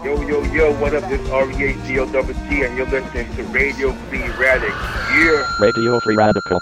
Yo, what up? This is REACOWT, and you're listening to Radio Free Radical. Yeah. Radio Free Radical.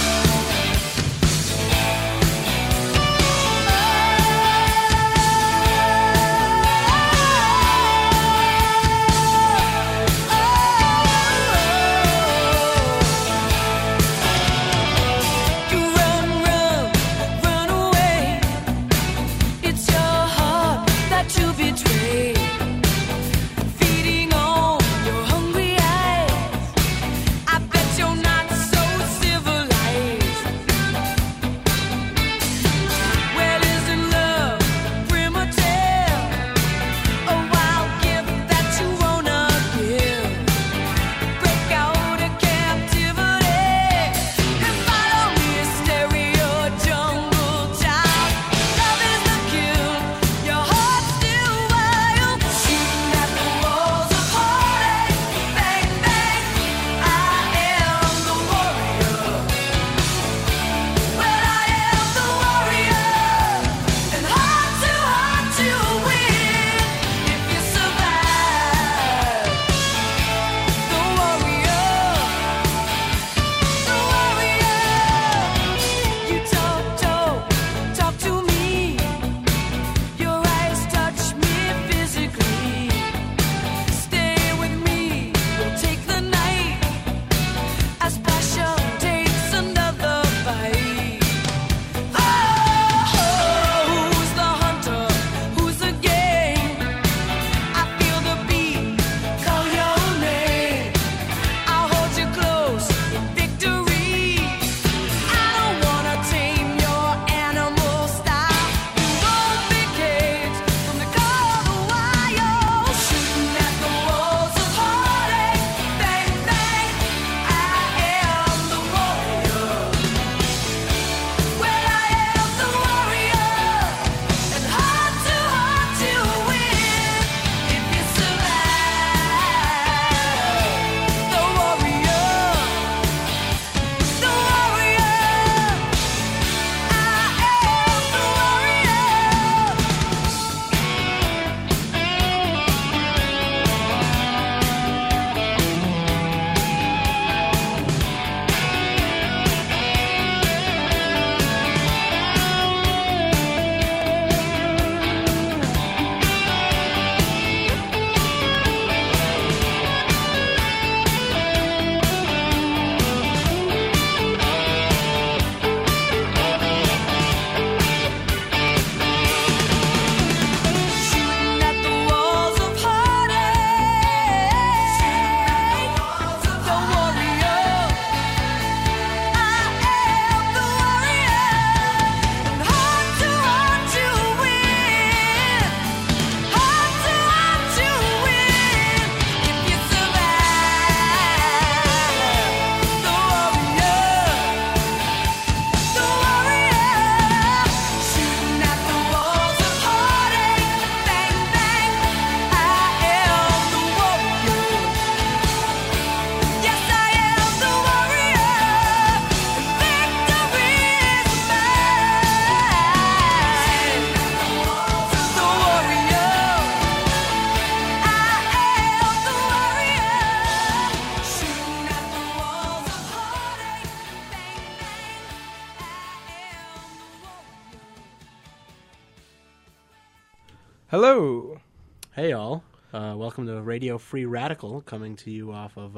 Hello. Hey, all. Welcome to Radio Free Radical, coming to you off of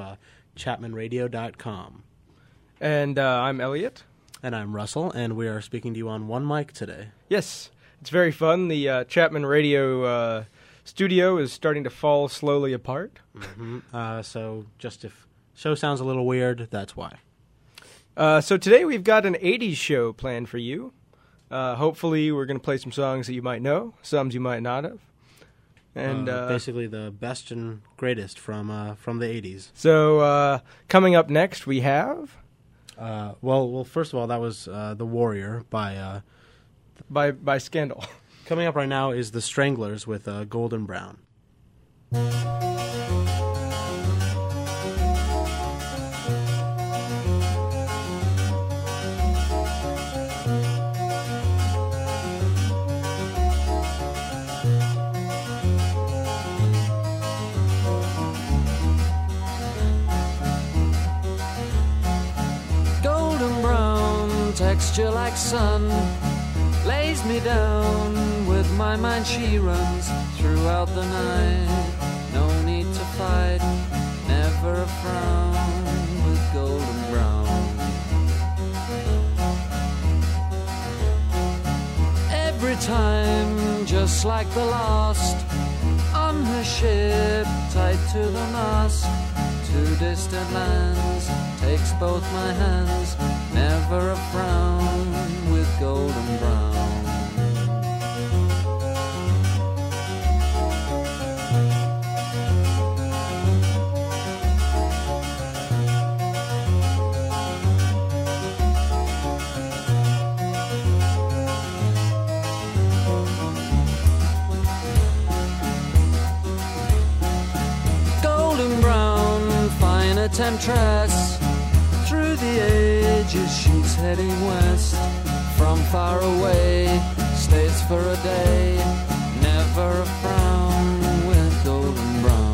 ChapmanRadio.com. And I'm Elliot. And I'm Russell, and we are speaking to you on one mic today. Yes, it's very fun. The Chapman Radio studio is starting to fall slowly apart. Mm-hmm. So just if show sounds a little weird, that's why. So today we've got an 80s show planned for you. Hopefully we're going to play some songs that you might know, some you might not have. And basically the best and greatest from the 80s. So coming up next we have... Well, first of all, that was The Warrior by Scandal. Coming up right now is The Stranglers with Golden Brown. pasture like sun lays me down. With my mind she runs throughout the night. No need to fight, never a frown, with golden brown. Every time, just like the last, on her ship, tied to the mast, to distant lands, takes both my hands, never a frown, with golden brown. Temptress, through the ages she's heading west. From far away, stays for a day, never a frown, with golden brown.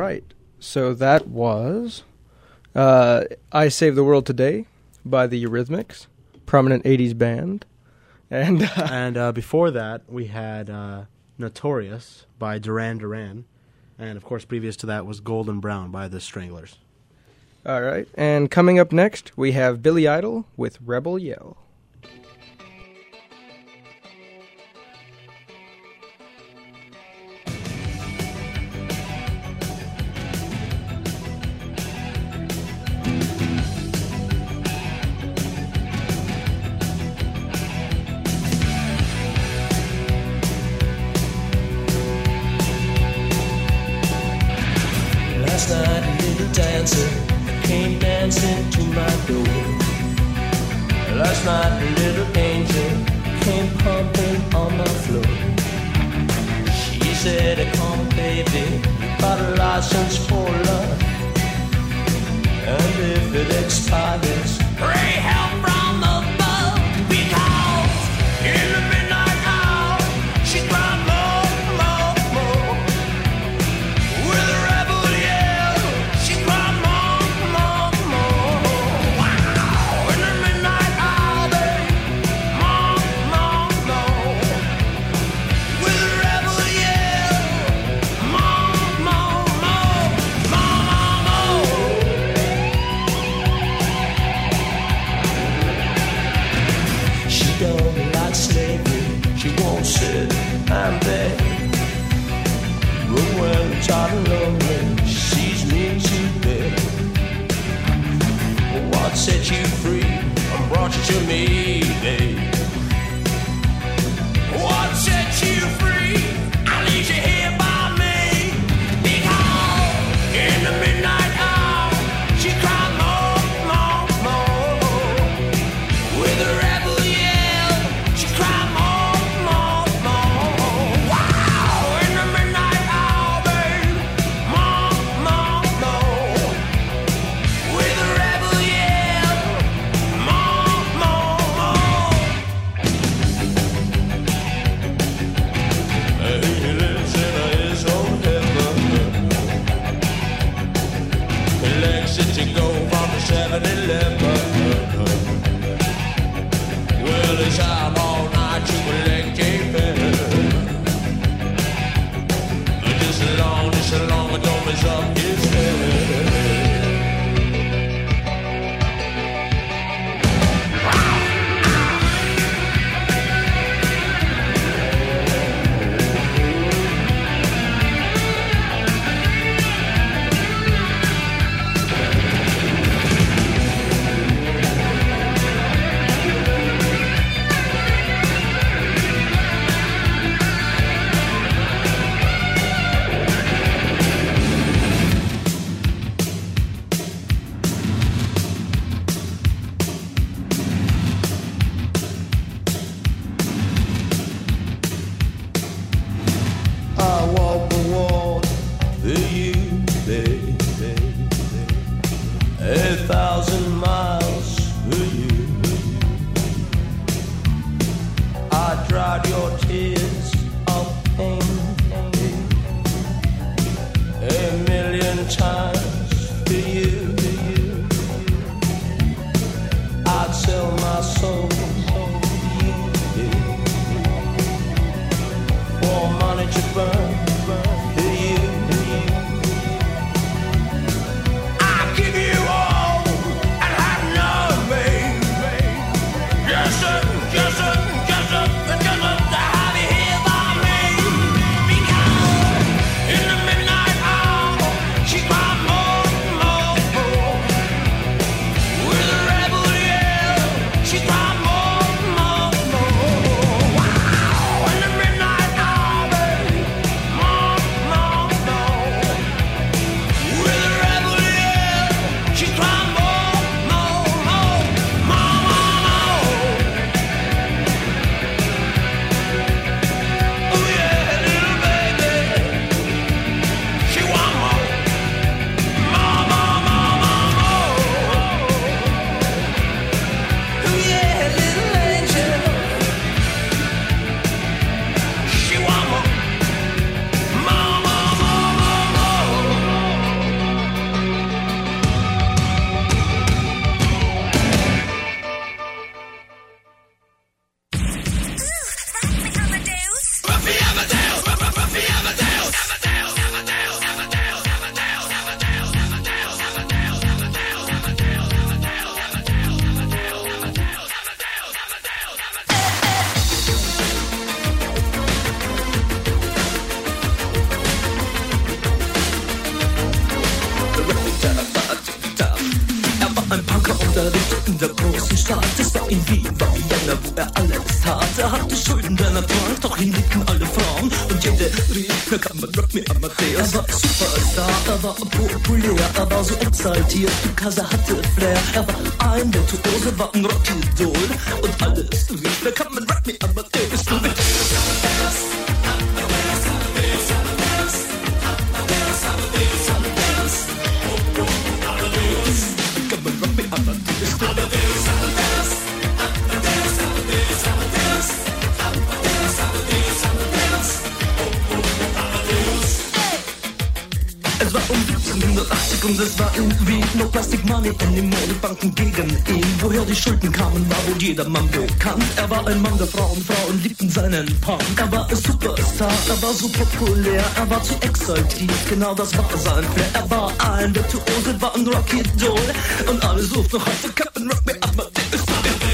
right. So that was I Save the World Today by the Eurythmics, prominent 80s band. And before that, we had Notorious by Duran Duran. And, of course, previous to that was Golden Brown by the Stranglers. All right. And coming up next, we have Billy Idol with Rebel Yell. Last night a little dancer came dancing to my door. Last night a little angel came pumping on my floor. She said, come baby, got a license for love, and if it expires, pray help from above. Because in the midnight hour she cried more, more, more. With a rebel yell, she cried more, more, more. Wow! In the midnight hour, babe, more, more, more. With a rebel yell, more, more, more, more, more. She don't like slavery, she won't sit and beg. But when tired and lonely, she sees me to bed. What set you free and brought you to me, babe? What set you free and leaves you here by me? Because in the midnight hour, she cried more, more, more. With a rebel yell, she cried more, more, more. Wow! In the midnight hour, babe, more, more, more. With a rebel yell, more, more, more. He lives in his own heaven. He likes it to go from the 7-Eleven. Well, it's out all night to collect a pen. Just as long as Dome is up his head. I walk the wall for you, baby. 1,000 miles for you. I dried your tears of pain 1,000,000 times for you. I'd sell my soul for you. For money to burn for you. I give you all and have none, babe. Yes, sir, yes, sir, yes, sir, yes, sir, to have you here by me. Because in the midnight hour, she cried more. unterrichtet in der großen Stadt. Es war in Wien, war Vienna, wo er alles tat. Er hatte Schulden, der Trank, doch ihn liebten alle Frauen. Und jede rief, na kann man Rock Me Amadeus. Er war Superstar, er war populär, er war so exaltiert, because er hatte Flair. Er war ein Virtuose, war ein Rockidol. Und alles rief, na kann man Rock Me Amadeus. Du bist Es war um 1780 und es war irgendwie no Plastic Money in den Modebanken gegen ihn. Woher die Schulden kamen, war wohl jedermann bekannt. Er war ein Mann der Frauen, Frauen liebten seinen Punk. Er war ein Superstar, er war so populär, er war zu exaltiert, genau das war sein Flair. Er war ein Virtuose, war ein Rockidol und alle suchten noch heute Captain Rock Me Amadeus.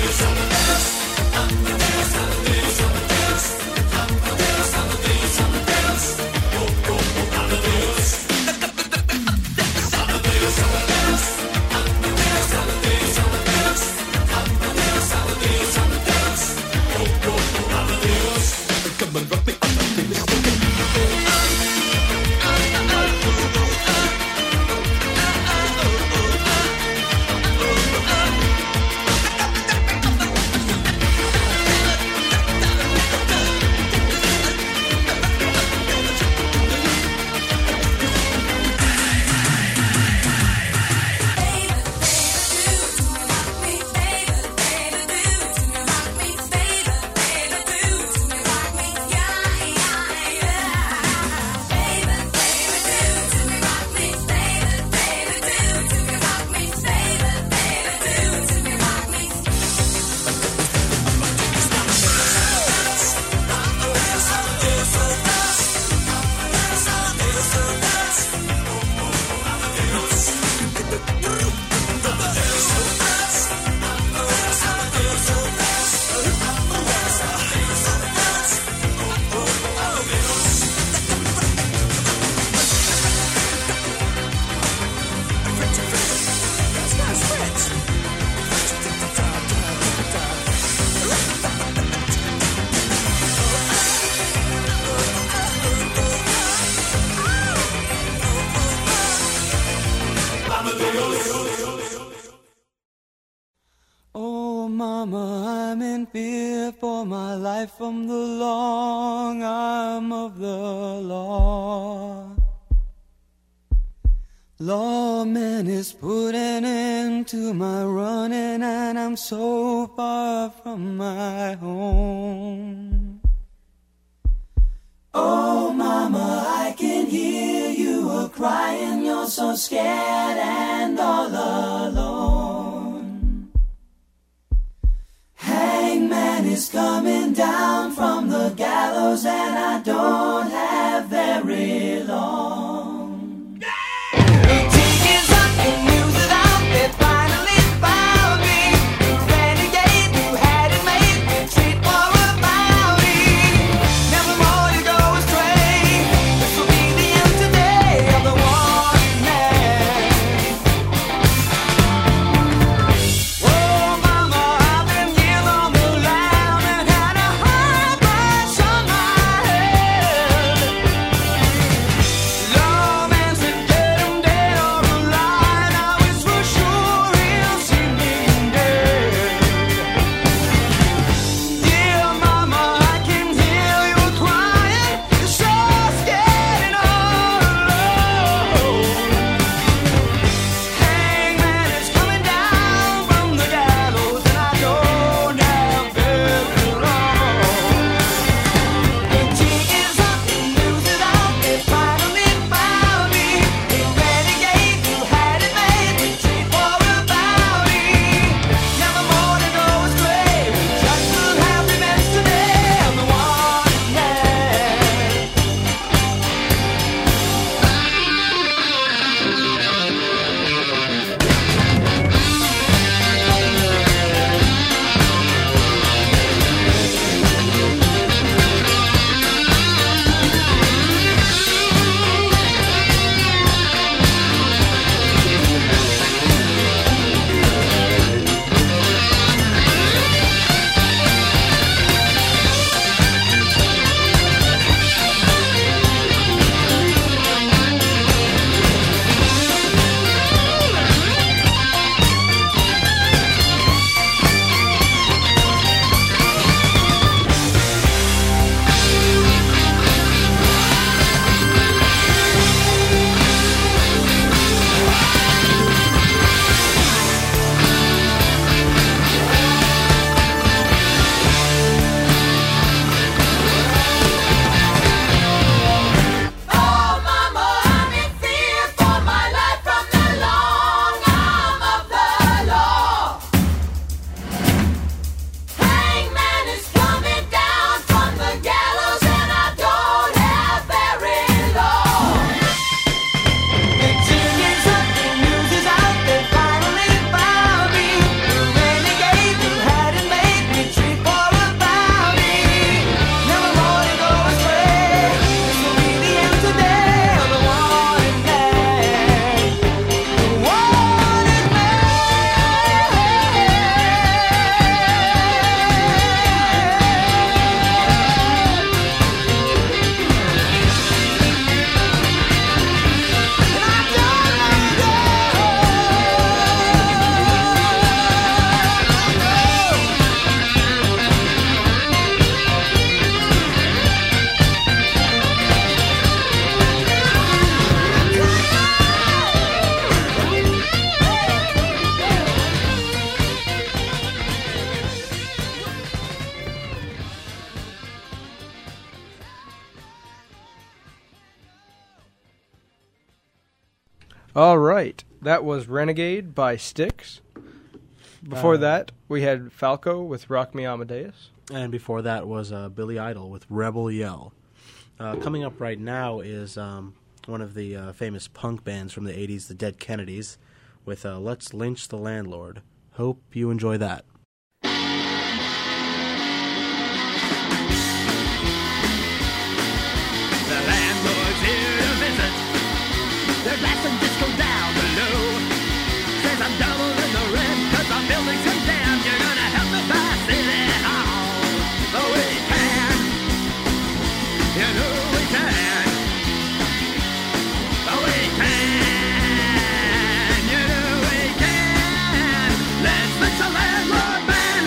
Oh, Mama, I'm in fear for my life from the long arm of the law. Lawman is putting an end to my running, and I'm so far from my home. Oh, Mama, I can hear you a-crying. You're so scared and all alone. Hangman is coming down from the gallows, and I don't have very long. Love All right. That was Renegade by Styx. Before that, we had Falco with Rock Me Amadeus. And before that was Billy Idol with Rebel Yell. Coming up right now is one of the famous punk bands from the 80s, the Dead Kennedys, with Let's Lynch the Landlord. Hope you enjoy that. The landlord's here to visit. They're blasting disco down below. Says I'm doubling the rent 'cause my building's condemned. You're gonna help me buy City Hall. Oh, we can. You know we can. Oh, we can. You know we can. Let's fix the landlord man.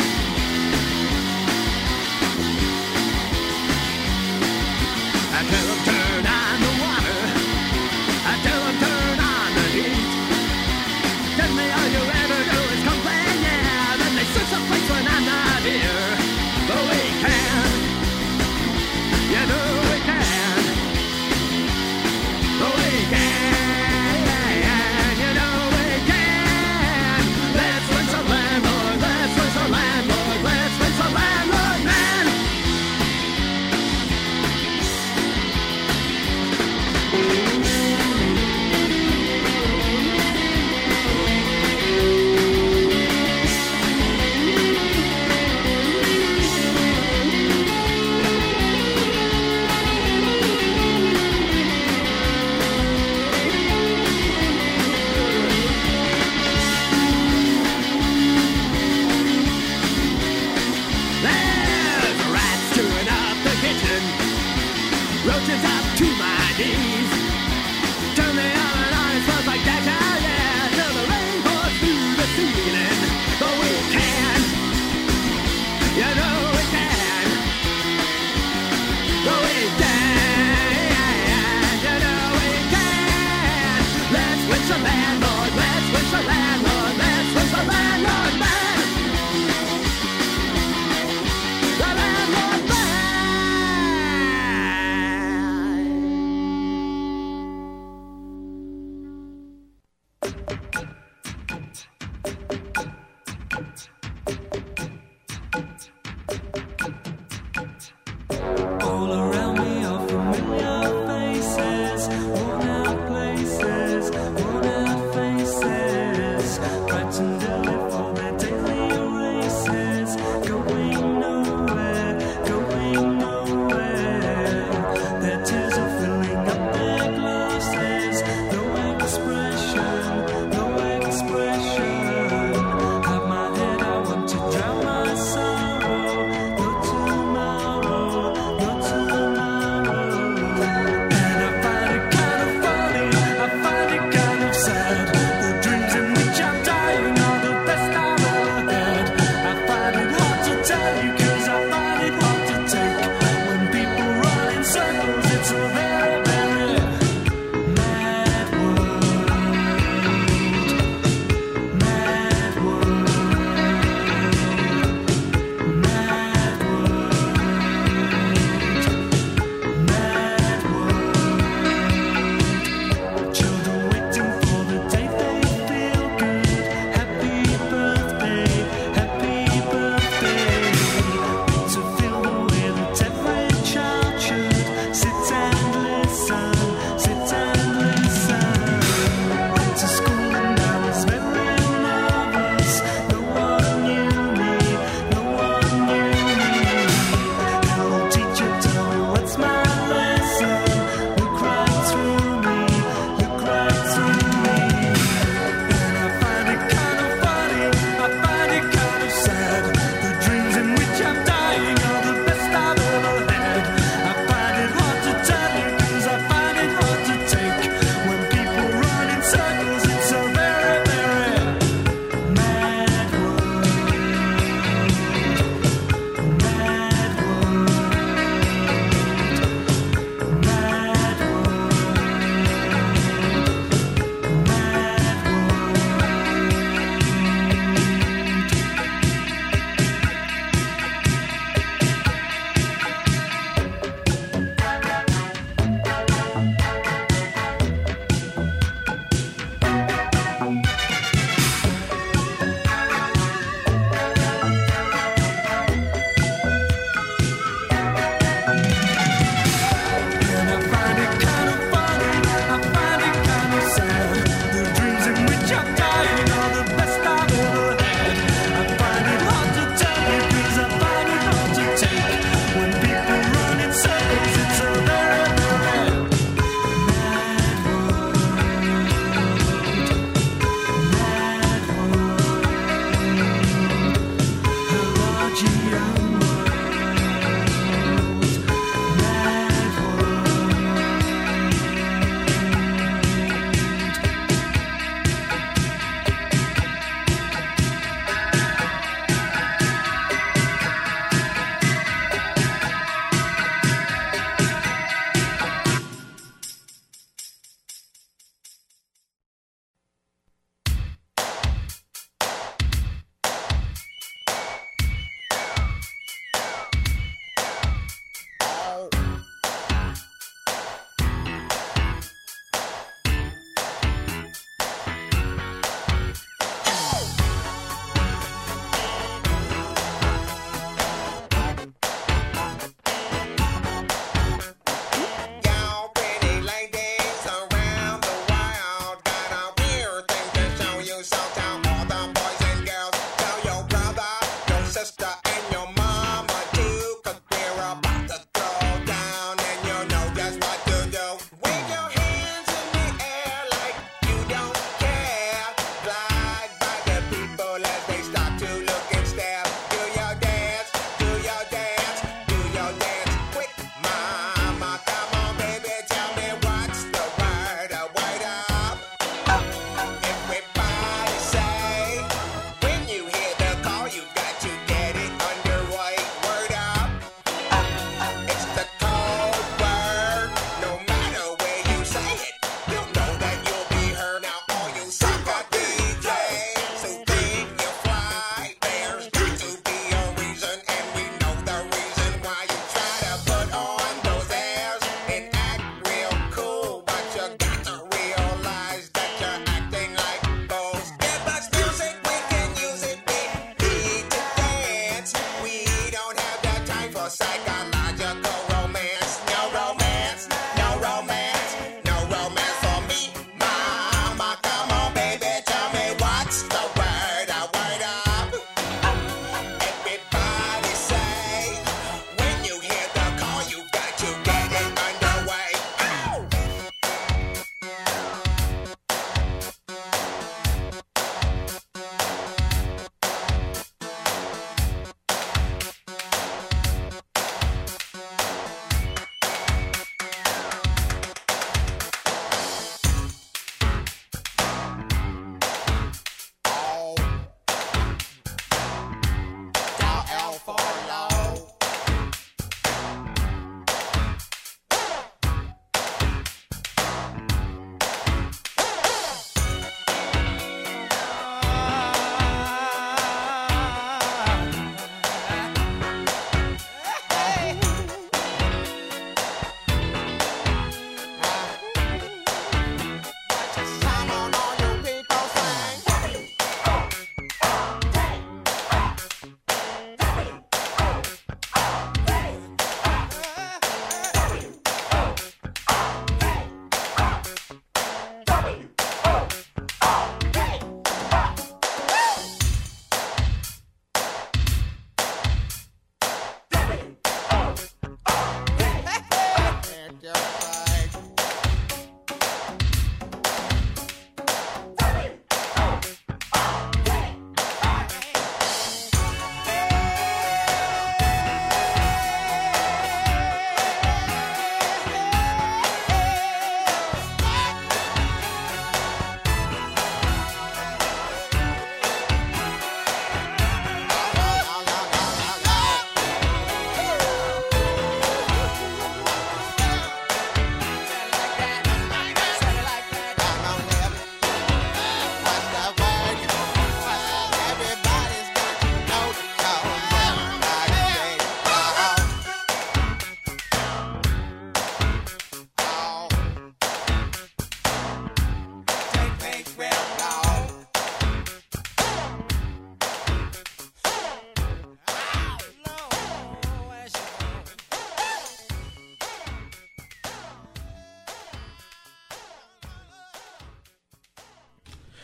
I tell them turn on the water. I tell them turn on the heat. Tell me all you ever do is complain, yeah. Then they switch the place when I'm not here. But we can. You know we can. But we can. You know we can. Let's fix the landlord. Let's fix the landlord. Let's fix the landlord man. There's rats chewing up the kitchen, roaches up to my knees. Turn the oven on, it smells like that, yeah. Till the rain pours through the ceiling. But we can, you know we can. But we can, you know we can. Let's switch the landlord, let's switch the landlord, let's switch the landlord man. The landlord man. All around me are familiar faces, worn out places, worn out faces.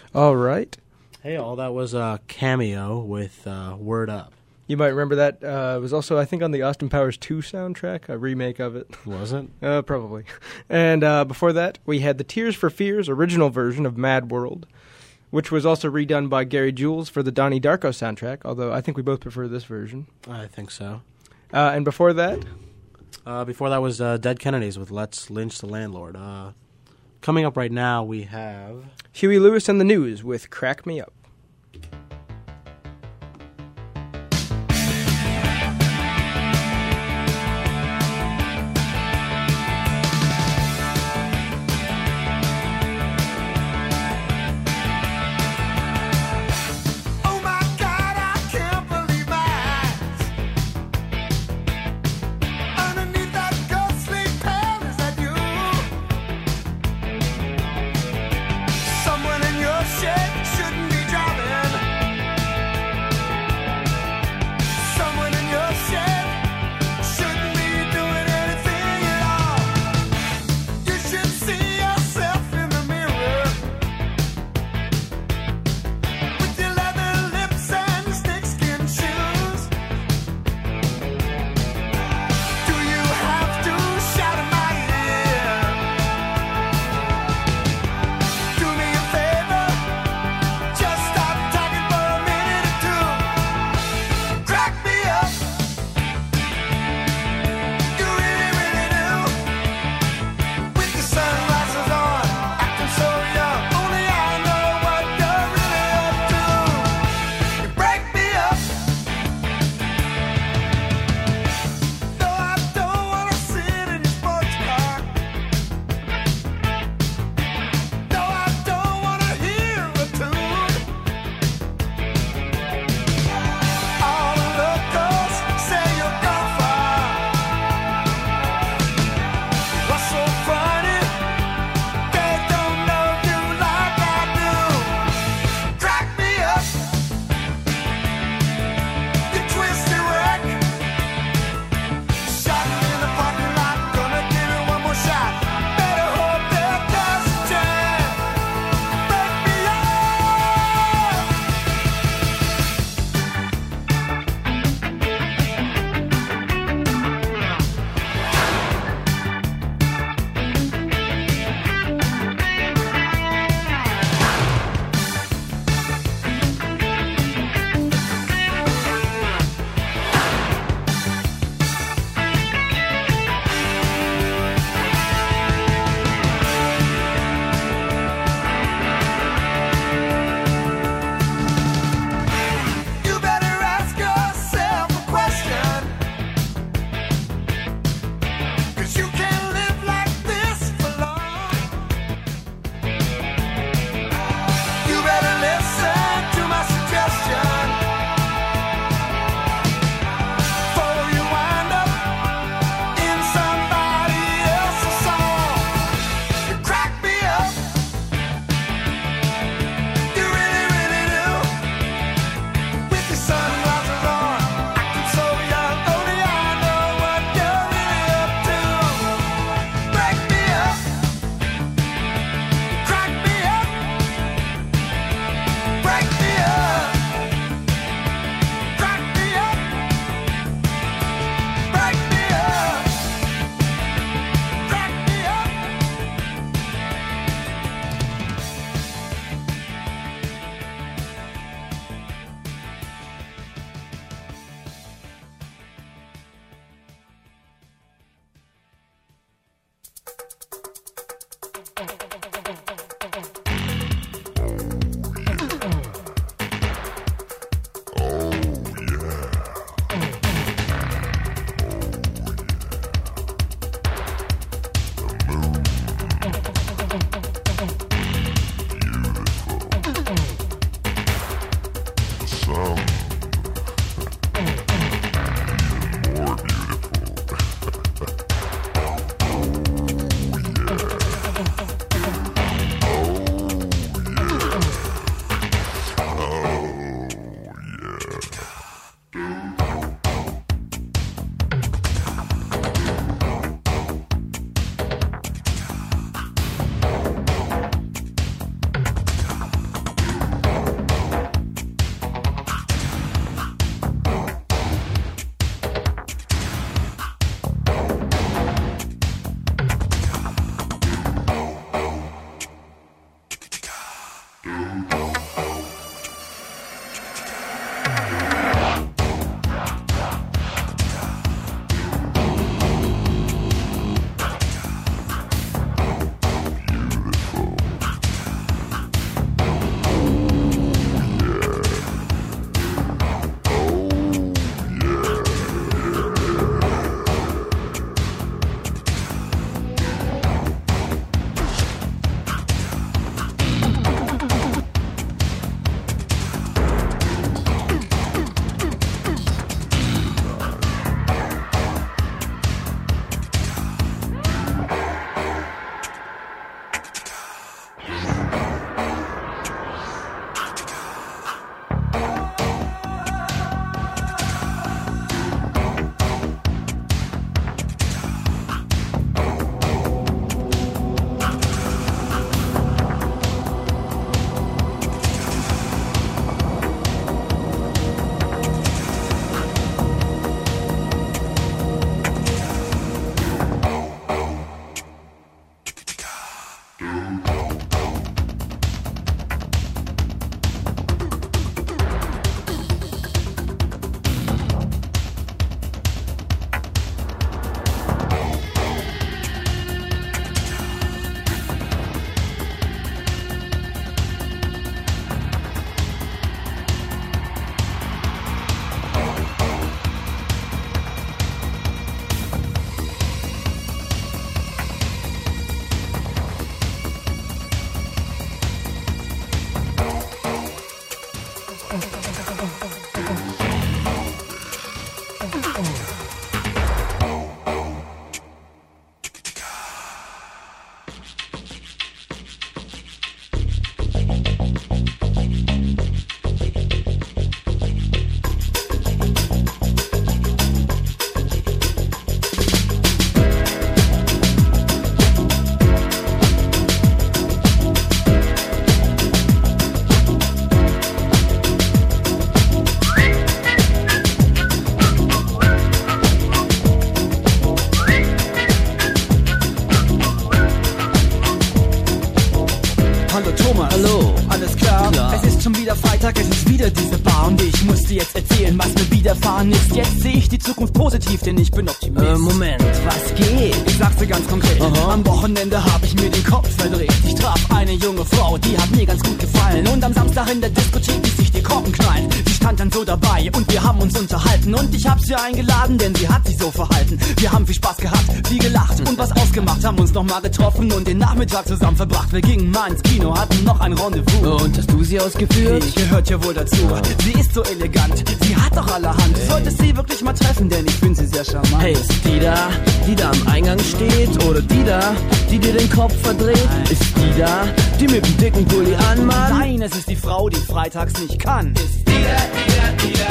All right. Hey, all that was a Cameo with Word Up. You might remember that. It was also, I think, on the Austin Powers 2 soundtrack, a remake of it. Was it? Probably. And before that, we had the Tears for Fears original version of Mad World, which was also redone by Gary Jules for the Donnie Darko soundtrack, although I think we both prefer this version. I think so. And before that? Before that was Dead Kennedys with Let's Lynch the Landlord. Coming up right now, we have Huey Lewis and the News with Crack Me Up. Oh my God, I can't believe my eyes. Underneath that ghostly pale, is that you? Someone in your shape shouldn't be driving. widerfahren ist. Jetzt sehe ich die Zukunft positiv, denn ich bin Optimist. Moment, was geht? Ich sag's dir ganz konkret. Am Wochenende habe ich mir den Kopf verdreht. Ich traf eine junge Frau, die hat mir ganz gut gefallen. Und am Samstag in der Diskothek ließ sich die Korken knallen. Sie stand dann so dabei und wir haben uns unterhalten. Und ich hab sie eingeladen, denn sie hat sich so verhalten. Wir haben viel Spaß gehabt, viel gelacht und was ausgemacht. Haben uns nochmal getroffen und den Nachmittag zusammen verbracht. Wir gingen mal ins Kino, hatten noch ein Rendezvous. Und hast du sie ausgeführt? Die gehört ja wohl dazu. Sie ist so elegant, sie hat doch allerhand. Du solltest sie wirklich mal treffen, denn ich finde sie sehr charmant. Hey, ist die da am Eingang steht? Oder die da, die dir den Kopf verdreht? Ist die da, die mit dem dicken Pulli anmacht? Nein, es ist die Frau, die freitags nicht kann. Ist die da, ist die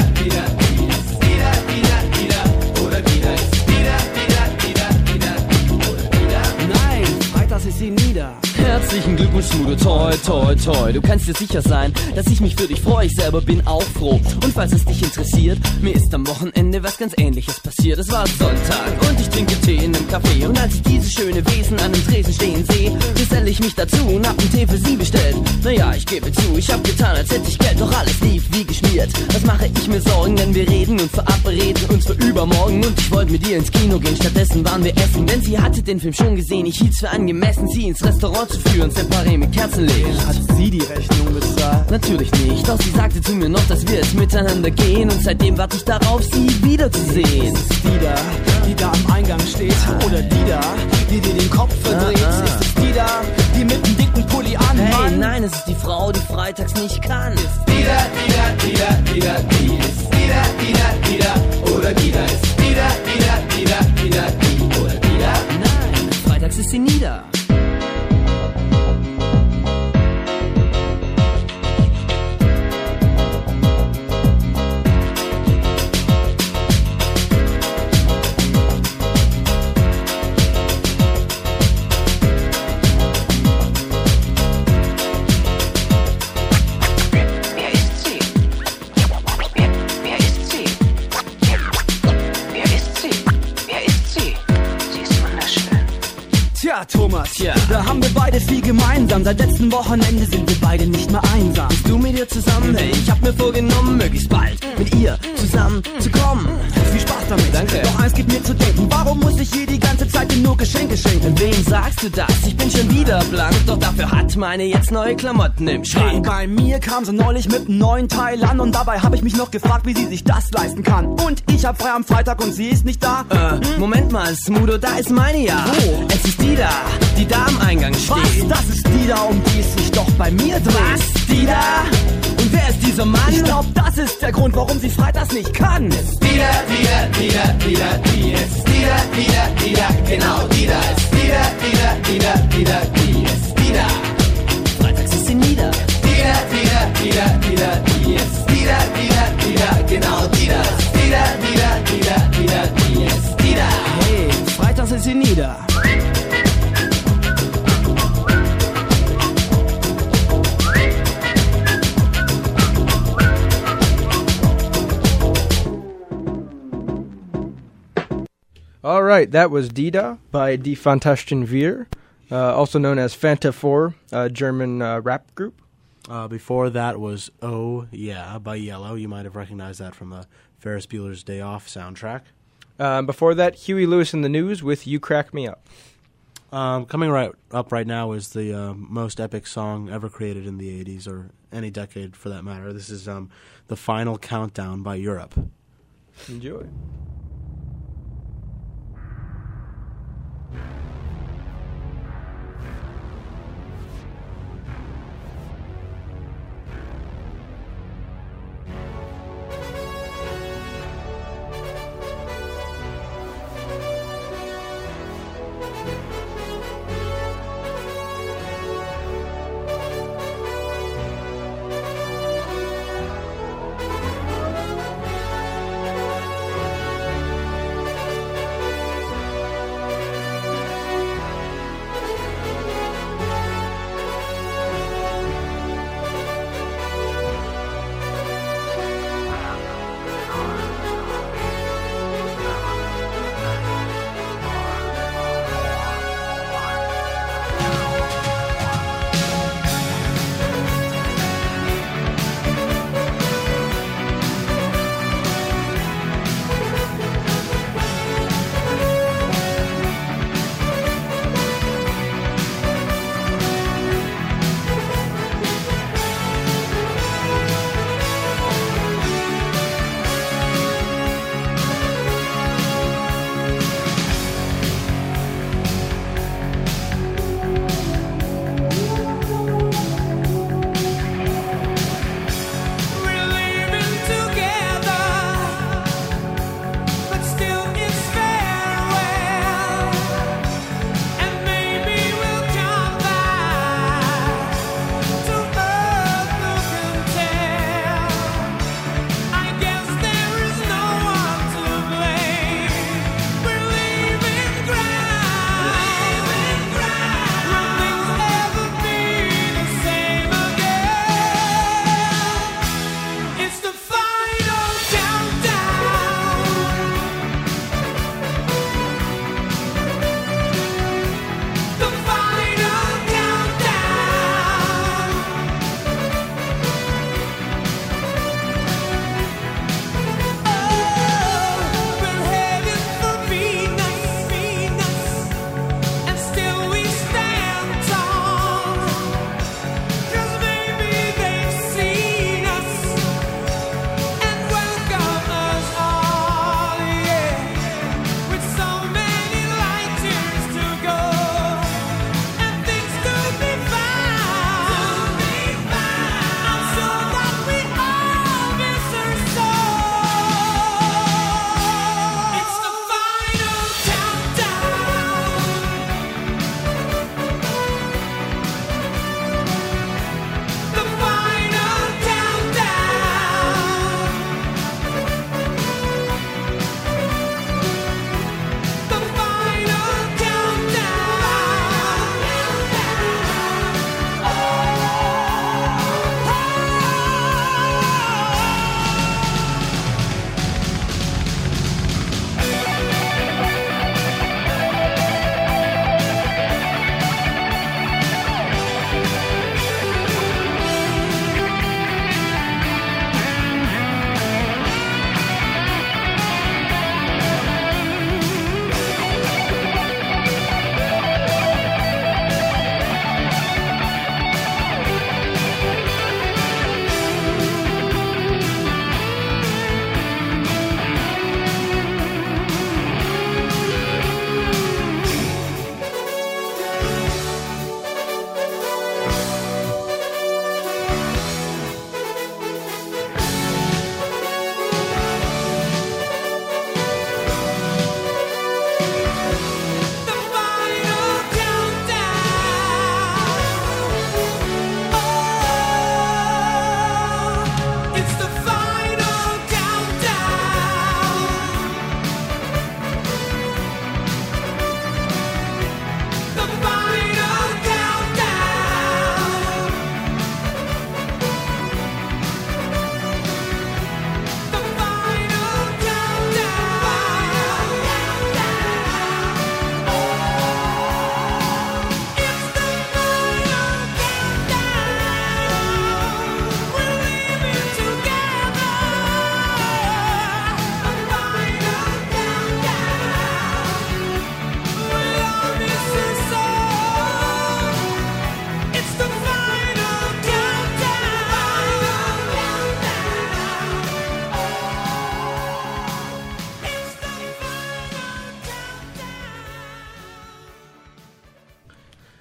da, oder die da, ist die da, oder die da. Nein, freitags ist sie nie da. Herzlichen Glückwunsch, Mudo, toi, toi, toi. Du kannst dir sicher sein, dass ich mich für dich freue. Ich selber bin auch froh. Und falls es dich interessiert, mir ist am Wochenende was ganz Ähnliches passiert. Es war Sonntag und ich trinke Tee in einem Café. Und als ich dieses schöne Wesen an dem Tresen stehen sehe, geselle ich mich dazu und hab einen Tee für sie bestellt. Naja, ich gebe zu, ich hab getan, als hätte ich Geld, doch alles lief wie geschmiert. Was mache ich mir Sorgen, wenn wir reden und verabreden uns für übermorgen. Und ich wollte mit ihr ins Kino gehen, stattdessen waren wir essen. Denn sie hatte den Film schon gesehen, ich hielt's für angemessen, sie ins Restaurant zu führen, separé mit Kerzenlicht. Hat sie die Rechnung bezahlt? Natürlich nicht, doch sie sagte zu mir noch, dass wir jetzt miteinander gehen. Und seitdem warte ich darauf, sie wiederzusehen. Ist es die da am Eingang steht? Oder die da, die dir den Kopf verdreht? Ist es die da, die mit dem dicken Pulli anmacht? Hey, nein, es ist die Frau, die freitags nicht kann. Ist die da, die ist die da, oder die da, ist die da, oder die da. Nein, freitags ist sie nie da. Thomas. Tja. Da haben wir beide viel gemeinsam. Seit letzten Wochenende sind wir beide nicht mehr einsam. Bist du mit ihr zusammen? Hey, ich hab mir vorgenommen, möglichst bald mit ihr zusammen zu kommen. Viel Spaß damit. Danke. Doch eins gibt mir zu denken. Warum muss ich hier die ganze Zeit nur Geschenke schenken? Wem sagst du das? Ich bin schon wieder blank, doch dafür hat meine jetzt neue Klamotten im Hey, Schrank. bei mir kam sie neulich mit einem neuen Teil an und dabei habe ich mich noch gefragt, wie sie sich das leisten kann. Und ich hab frei am Freitag und sie ist nicht da. Moment mal, Smudo, da ist meine ja. Wo? Es ist die da am Eingang Was? steht. Das ist die da, um die es sich doch bei mir dreht. Was? Die da? Und wer ist dieser Mann? Ich glaub, das ist der Grund, warum sie freitags nicht kann. Die, ist die da, genau die da, ist die ist die da. Freitags ist sie nieder. Die ist die da, genau die da, ist die ist die da. Hey, freitags ist sie nieder. All right, that was Dida by Die Fantastischen Vier, also known as Fanta 4, a German rap group. Before that was Oh Yeah by Yellow. You might have recognized that from the Ferris Bueller's Day Off soundtrack. Before that, Huey Lewis and the News with You Crack Me Up. Coming right up right now is the most epic song ever created in the 80s, or any decade for that matter. This is The Final Countdown by Europe. Enjoy.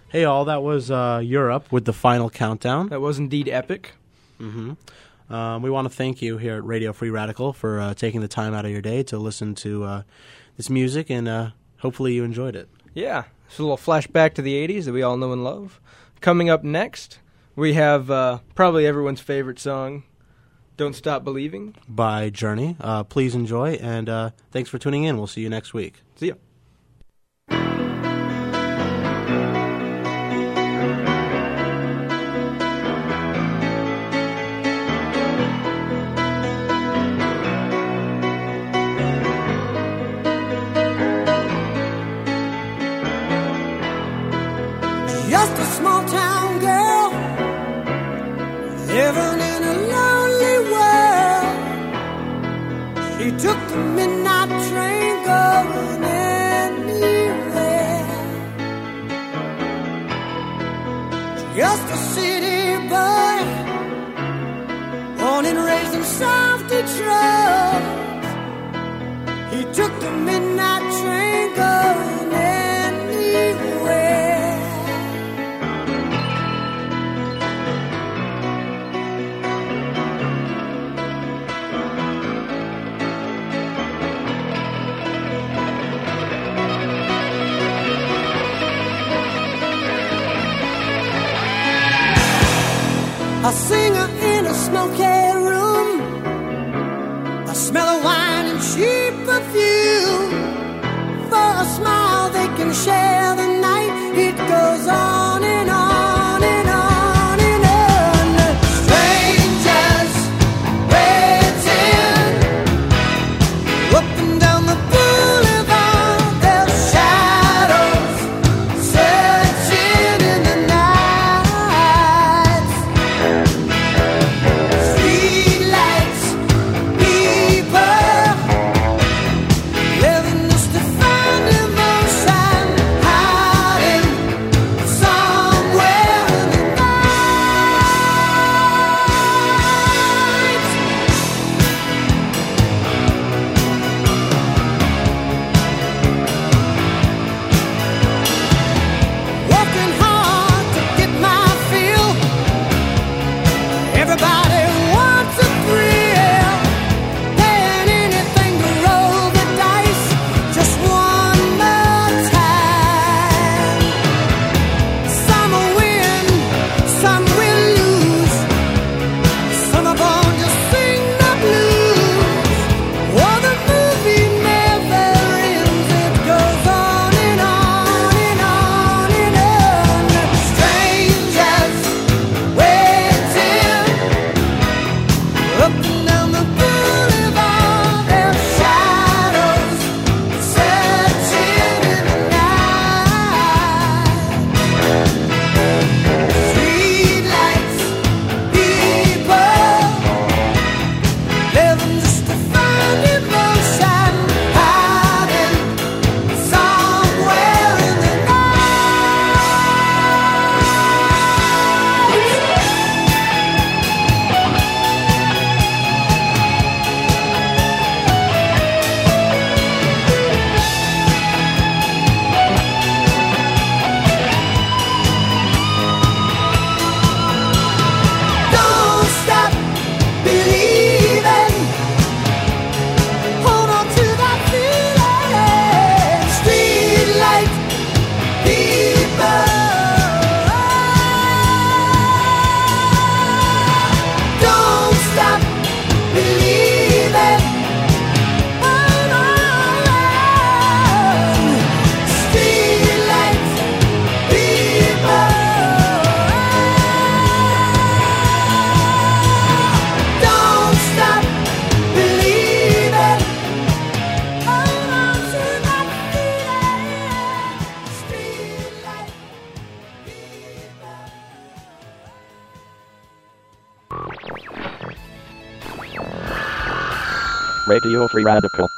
Hey all, that was Europe with the final countdown. That was indeed epic. We want to thank you here at Radio Free Radical for taking the time out of your day to listen to this music, and hopefully you enjoyed it. Yeah, it's a little flashback to the 80s that we all know and love. Coming up next, we have probably everyone's favorite song, Don't Stop Believing. By Journey. Please enjoy, and thanks for tuning in. We'll see you next week. See ya. Just a small town girl living in a lonely world. She took the midnight train going anywhere. Just a city boy, born and raised in South Detroit. He took the midnight train going anywhere. A singer in a smoky room, a smell of wine and cheap perfume. For a smile they can share the night. It goes on and on and on and on. Strangers waiting up and down the boulevard. Their shadows searching in the night. Streetlights, people living just to find emotion, hiding somewhere in the night. Working hard to get my fill. Everybody wants a thrill, paying anything to roll the dice just one more time. Some will win, some will lose. Some are born to sing the blues. Oh, the movie never ends. It goes on and on and on and on. Strangers waiting up and down the boulevard. Their shadows searching in the night. Streetlights, people living just to find emotion, hiding somewhere in the Don't stop believing. Hold on to that feeling. Streetlight people. Don't stop believing. Hold on. Streetlight people. Don't stop believing. Hold on to that feeling. Streetlight people. Radio Free Radical.